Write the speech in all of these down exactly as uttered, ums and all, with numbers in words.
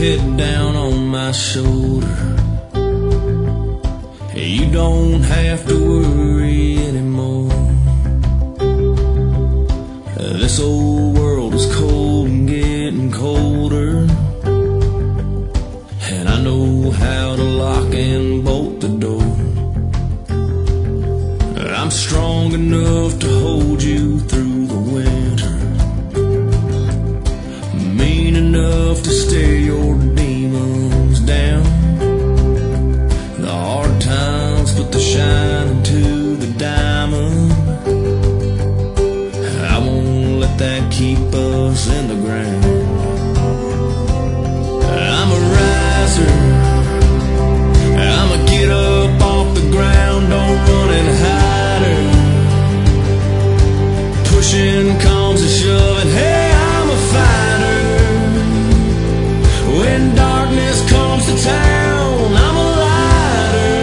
head down on my shoulder. You don't have to worry anymore. This old world is cold and getting colder, and I know how to lock and bolt the door. I'm strong enough to hold you through the winter, mean enough to stare your demons down. The hard times put the shine into the diamond. I won't let that keep us in the ground. I'm a riser, I'm a get up off the ground, don't run and hide her. Pushing comes and shoving, hey, I'm a fighter. When darkness comes to town, I'm a lighter.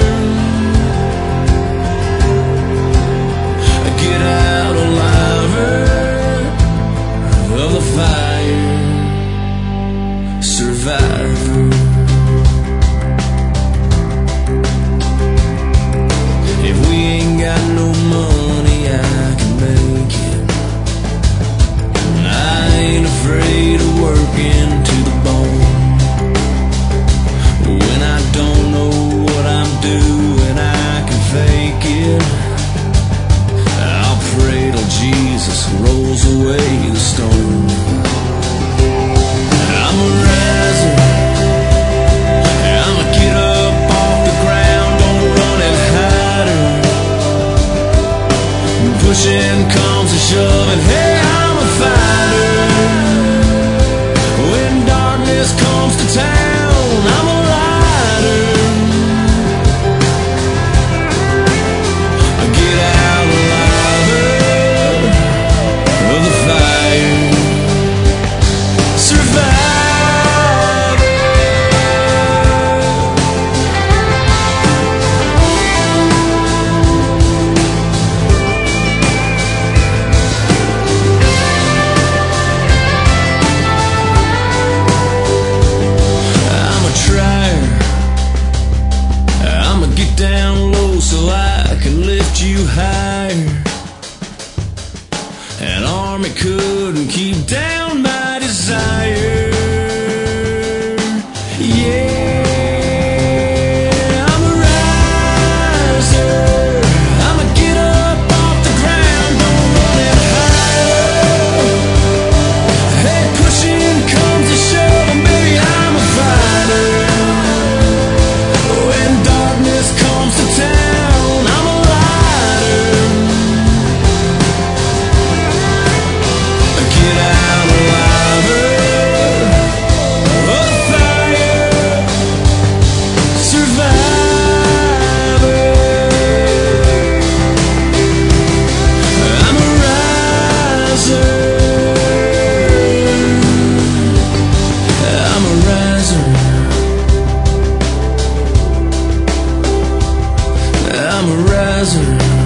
I get out aliver of the fire, survivor. If we ain't got no money, I can make it. I ain't afraid of working to the bone. When I don't know what I'm doing, I can fake it. I'll pray till Jesus rolls away the stone. I'm a riser, I'm a get up off the ground, don't run and hide her. Pushing comes and shoving, hey, I'm a fighter. When darkness comes to town, I'm a lighter. I get out alive of the fire, survivor. I'm a trier, I'ma get down low so I can lift you higher. An army couldn't keep down my desire. Yeah, I'm a riser, I'ma get up off the ground, don't run and hide. Hey, pushing comes to shoving, baby, I'm a fighter. When darkness comes to town, I'm a lighter. Get out alive of the fire, survivor. I'm a riser, I'm a riser, I'm a riser.